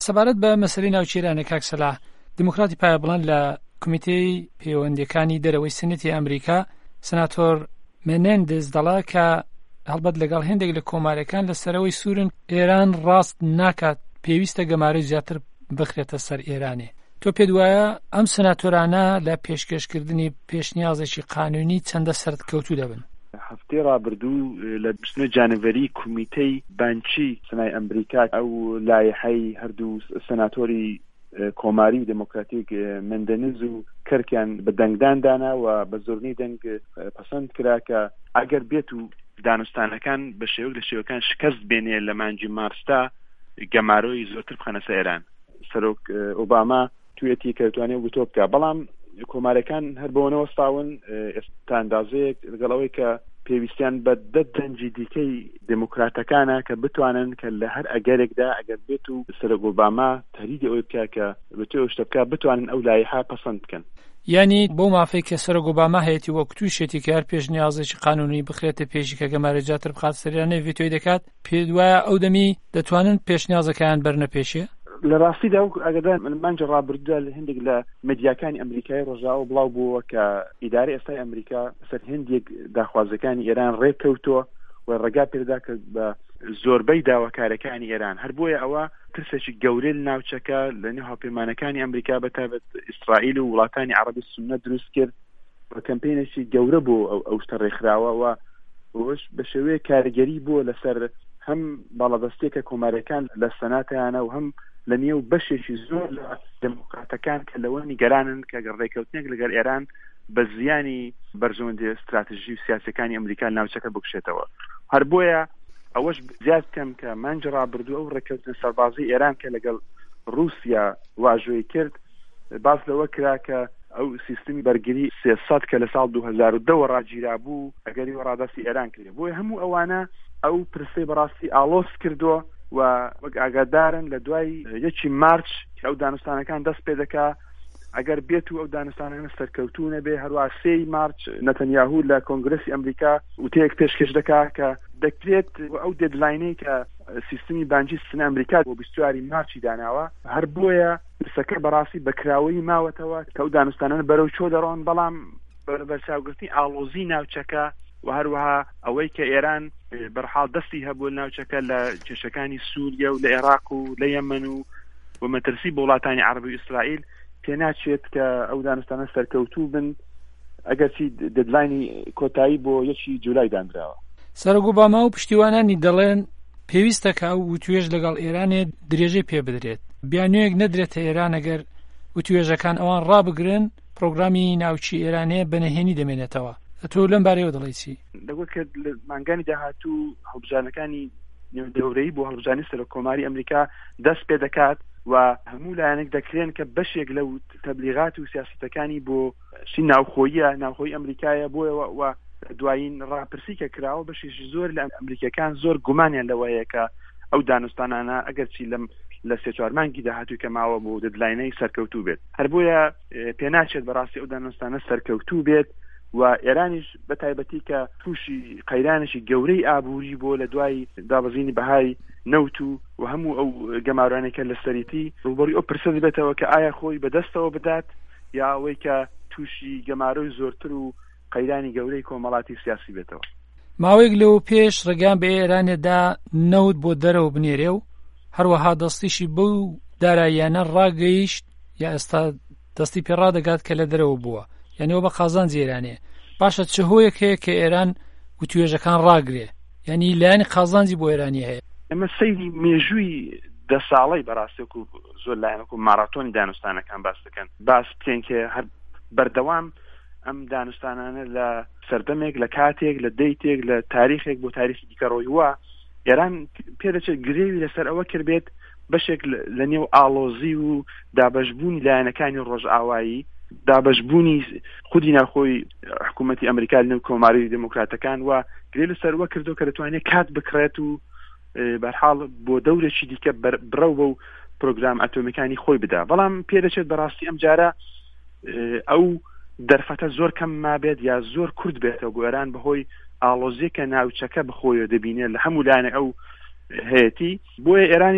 سەبارەت بە مەسەلەی ناوچێرانە کاک سەلاح، دیموکراتی پایەبڵند لە کمیتەی پەیوەندیەکانی دەرەوەی سنەتی ئەمریکا سناتۆر مێنێندز دەڵا کە هەڵبەت لەگەڵ هێندێک لە کۆمارەکان لە سەرەوەی سوورن ئێران ڕاست ناکات پێویستە گەمارەی زیاتر بخرێتە سەر ئێرانێ. تۆ پێت وایە ئەم سناتۆرانە لە پێشکەشکردنی پێشنیازێکی قانونی چەندە سەرکەوتوو دەبن؟ هەفتەی ڕابردوو لە بستنە جانەڤەری کومیتەی بانکی سنای ئەمریکا ئەو لایحەی هەردوو سناتۆری کۆماری و دموکراتیک مندەنز و کەرکیان بە دەنگداندانا و بە زۆرنەی دەنگ پەسەند کرا کە ئەگەر بێت و دانوستانەکان بە شێوەیەک لە شێوەکان شکەست بێنێ لە مانگی مارستا گەمارۆی زۆرتر بخەنە سەر ئێران. سەرۆک ئۆباما توێتی کە دەتوانێت وتۆ بکە، بەڵام کۆمارەکان هەر بەوەنەوە ستاون ئێستا ئەندازەیەک لەگەڵەوەی کە پێویستیان بە دەنجی دیکەی دموکراتەکانە کە بتوانن کە لە هەر ئەگەرێکدا ئەگەر بێت و سەرۆک ئۆباما تەریدی ئەوەی بکە کە بەتوێ شتە بکە بتوانن ئەو لایحە پەسەند بکەن. یعنی بۆ مافەی کە سەرۆک ئۆباما هەیەی وەک تووشێتی کە هەر پێشنیازێکی قانونی بخرێتە پێشی کە گەمارە جاتر بخات سەریانەی ڤیتۆی دەکات، پێت وایە ئەو دەمی دەتوانن پێشنیازەکان بەرنە پێشێ؟ لە ڕاستیدا ئەگەدا مانجە ڕابردوودا لە هەندێک لە مدیاکانی ئەمریکای ڕۆژاوە بڵاو بووە کە ئیدارەی ئێستای ئەمریکا سەر هەندێک داخوازەکانی ئێران ڕێککەوتووە و ڕێگا پێدا کە بە زۆربەی داواکارەکانی ئێران هەر بۆیە ئەوە ترسێکی گەورەی لە ناوچەکە لە نێو هاوپەیمانەکانی ئەمریکا بەتابەت ئیسرائیل و وڵاتانی عەرەبی سوننە دروست کرد و کەمپێنێکی گەورە بۆ ئەو شتە ڕێکخراوە و ئەوەش بە شێوەیە کارگەری بووە لەسەر هەم باڵەدەستێکە کۆمارەکان لە سەناتیانە و هەم لە نێو بەشێکی زۆر لە دموکراتەکان کە لەوە نیگەرانن کە ڕێککەوتنێک لەگەڵ ئێران بە زیانی بەرژەوەندی استراتیژی و سیاسەکانی ئەمریکا ناوچەکە بکشێتەوە. هەر بۆیە ئەوەش زیاد کەم کە مانجە ڕابردووە ئەو ڕێککەوتنە سەربازی ئێران کە لەگەڵ رووسیا واژۆی کرد باس لەوە کرا کە ئەو سیستمی بەرگری 300 کە لە ساڵ 2010 ڕاگیرا بوو ئەگەری وەڕاداستی ئێران کرد. بۆیە هەموو ئەوانە ئەو پرسەی بەڕاستی ئالۆس کردووە و وەک ئاگادارن لە دوای 1 مارچ ئەو دانوستانەکان دەست پێ دەکا ئەگەر بێت و ئەو دانوستانەکان سەرکەوتوو نەبێ هەروە 3 مارچ نەتەنیاهو لە کۆنگرەسی ئەمریکا وتەیەک پێشکەش دەکا کە دەکرێت ئەو دێدلاینەی کە سیستمی بانکی سنە ئەمریکا بۆ 24 مارچی داناوە هەر بۆیە پرسەکە بەڕاستی بەکراوەی ماوەتەوە کە ئەو دانوستانە بەرەو چۆ دەڕۆن، بەڵام بەرچاوگرتنی ئاڵۆزی ناوچەکە و هەروەها ئەوەی کە ئێران بەرحاڵ دەستی هەبوو ناوچەکە لە کێشەکانی سووریا و لە عێراق و لە یەمەن و مەترسی بە وڵاتانی عەرەبی و ئیسرائیل پێناچێت کە ئەو دانوستانە سەرکەوتوو بن ئەگەرچی ددلاینی کۆتایی بۆ 1 جولای دانراوە. سەرۆک ئۆباما و پشتیوانانی دەڵێن پێویستە کە ئەو وتوێژ لەگەڵ ئێرانێ درێژەی پێ بدرێت، بیانوەیەک نەدرێتە ئێران ئەگەر وتوێژەکان ئەوان ڕابگرن پرۆگرامی ناوچی ئێرانێ بەنهێنی دەمێنێتەوە. تۆ لەم بارەیەوە دەڵێی چی؟ دەگوت کە لە مانگانی داهاتوو هەڵبژانەکانی نێودەورەیی بۆ هەڵبژانی سەرۆک کۆماری ئەمریکا دەست پێ دەکات و هەموو لایەنێک دەکرێن کە بەشێک لەو تەبلیغات و سیاسەتەکانی بۆ شی ناوخۆیی ئەمریکایە بۆیەوە و دوایین ڕاپرسی کە کراوە بەشێکی زۆر لە ئەمریکەکان زۆر گومانیان لەوەیە کە ئەو دانوستانانە ئەگەرچی لە 3-4 مانگی داهاتووی کە ماوە بۆ ددلاینەی سەرکەوتوو بێت هەر بۆیە پێناچێت بەڕاستی ئەو دانوستانە سەرکەوتوو بێت و ئێرانیش بە تایبەتی کە تووشی قەیرانێکی گەورەی ئابووری بۆ لە دوای دابەزینی بەهای نەوت و هەموو ئەو گەمارانێکە لە سەریتی ڕوبەڕووی ئەو پرسە دەبێتەوە کە ئایا خۆی بەدەستەوە بدات یا ئەوەی کە تووشی گەمارۆی زۆرتر و قەیرانی گەورەی کۆمەڵاتی سیاسی بێتەوە. ماوەیەک لەوە پێش ڕێگان بە ئێرانێدا نەوت بۆ دەرەوە بنێرێ و هەروەها دەستیشی بەو داراییانە ڕاگەیشت یا ئێستا دەستی پێڕادەگات کە لە دەرەوە بووە، یعنی بە قازانجی ئێرانێ. باشە چه هۆیەک هەیە کە ئێران وتوێژەکان ڕاگرێ، یعنی لایەنی قازانجی بۆ ئێرانی هەیە؟ ئەمە سەیری مێژووی 10 ساڵەی بەڕاستێک و زۆر لایەنێک و ماراتۆنی دانوستانەکان باس دەکەن باس بکەن کە هەر بەردەوام ئەم دانوستانانە لە سەردەمێک لە کاتێک لە دەیتێک لە تاریخێک بۆ تاریخی دیکە ڕۆی وە ئێران پێدەچێت گرێوی لەسەر ئەوە کردبێت بەشێک لە نێو ئاڵۆزی و دابەشبوونی لایەنەکانی ڕۆژئاوایی دابەشبوونی خودی ناخۆی حکوومەتی ئەمریکا لە نێو کۆماری دموکراتەکان و گرێ لەسەر وە کردو کە دەتوانێت کات بکرێت و بەرحاڵ بۆ دەورێکی دیکە بڕەو بە و پرۆگرام ئەتۆمیکانی خۆی بدا. بەڵام پێدەچێت بەڕاستی ئەم جارە ئەو دەرفەتە زۆر کەم مابێت یا زۆر کورد بێتەوە بۆ ئێران بەهۆی ئاڵۆزیەکە ناوچەکە بخۆیەوە دەبینێت لە هەموو لایەنە ئەو هەیەتی. بۆیە ئێرانیش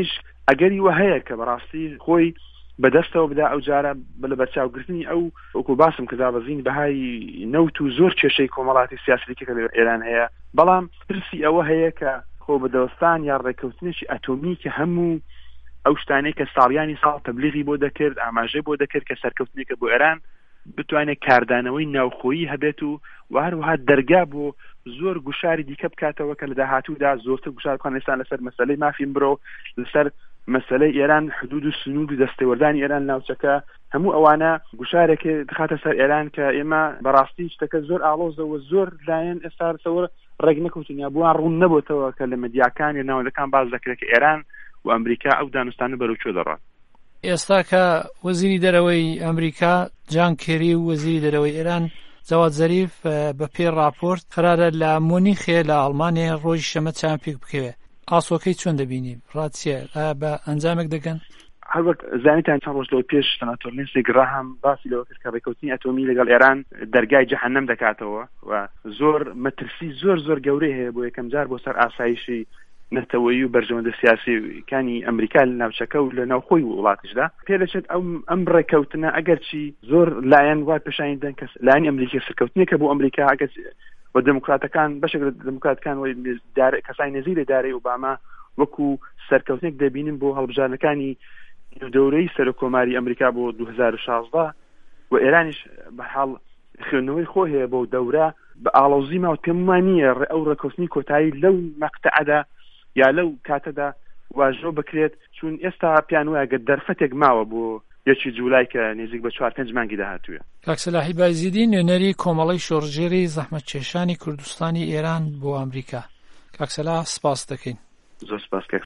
ئەگەری وە هەیە کە بەڕاستی خۆی بەدەستەوە بدا ئەو جارە لە بەرچاوگرتنی ئەو وەکو باسم کە دابەزین بەهای نەوت و زۆر کێشەی کۆمەڵاتی سیاسیکە لە ئێران هەیە بەڵام ترسی ئەوە هەیە کە خۆ بەدەوەستان یا ڕێکەوتنێکی ئەتۆمی کە هەموو ئەو شتانەی کە ساڵیانی ساڵ تەبلیغی بۆ دەکرد ئاماژەی بۆ دەکرد کە سەرکەوتنێکە بۆ ئێران بتوانێت کاردانەوەی ناوخۆیی هەبێت و هەروەها دەرگا بۆ زۆر گوشاری دیکە بکاتەوە کە لە داهاتوودا زۆرتر گوشارخوان ئێستا لەسەر مەسەلەی مافین برۆ لەسەر مەسەلەی ئێران حدود و سنوود و دەستێوەردانی ئێران ناوچەکە هەموو ئەوانە گوشارێک دخاتە سەر ئێران کە ئێمە بەڕاستی شتەکە زۆر ئاڵۆزەوە زۆر لایەن ئێستا سەوەر ڕێک نەکەوتن یا بووان ڕوون نەبووتەوە کە لە مەدیاکان یا ناوەندەکان باز دەکرێت کە ئێران و ئەمریکا ئەو دانوستانە بەرەوچۆ دەڕات. ئێستا کە وەزیری دەرەوەی ئەمریکا جان کێری و وەزیری دەرەوەی ئێران جەواد زەریف بە پێی راپۆرت قەرارە لە مونیخێ لە ئەڵمانیا ڕۆژی شەمە چیان پێک بکەوێت. ئاسۆکەی چۆن دەبینی؟ ڕاتچیە بە ئەنجامێک دەگەن؟ هەروەک زانیتان چەند ڕۆژ لەوە پێش سەناتۆر لینسێ گراهام باسی لەوە کرد کە ڕێکەوتنی ئەتۆمی لەگەڵ ئێران دەرگای جەهەنەم دەکاتەوە و زۆر مەترسی زۆر گەورەی هەیە بۆ یەکەم جار بۆ سەر ئاسایشی نەتەوەیی و بەرژەوەندە سیاسیەکانی ئەمریکا لە ناوچەکە و لە ناوخۆی وڵاتیشدا پێدەچێت ئەم ڕێکەوتنە ئەگەرچی زۆر لایەن وای پێشانی دەن کە لایەنی ئەمریکا سەرکەوتنێکە بۆ ئەمریکا ئەگەر بە دموکراتەکان بەشێک لە دموکراتەکان کەسانی نەزیری دارەی ئۆباما وەکو سەرکەوتنێک دەبینن بۆ هەڵبژارنەکانی دەورەی سەرۆکۆماری ئەمریکا بۆ 2016 و ئێرانیش بەحاڵ خوێندنەوەی خۆ هەیە بۆ دەورە بە ئاڵۆزی ماوە پێممان نییە ئەو ڕێکەوتنی کۆتایی لەو مەقتەعەدا یا لەو کاتەدا واژۆ بکرێت چون ئێستا پیان وایە گە دەرفەتێک ماوە بۆ یەکی جوولای کە نزیک بە 4-5 مانگی داهاتووە. کاک سەلاحی بایزیدی نوێنەری کۆمەڵەی شۆڕژێری زەحمەتکێشانی کوردستانی ئێران بۆ ئەمریکا. کاک سەلاح سپاس دەکەین. زۆر سپاس.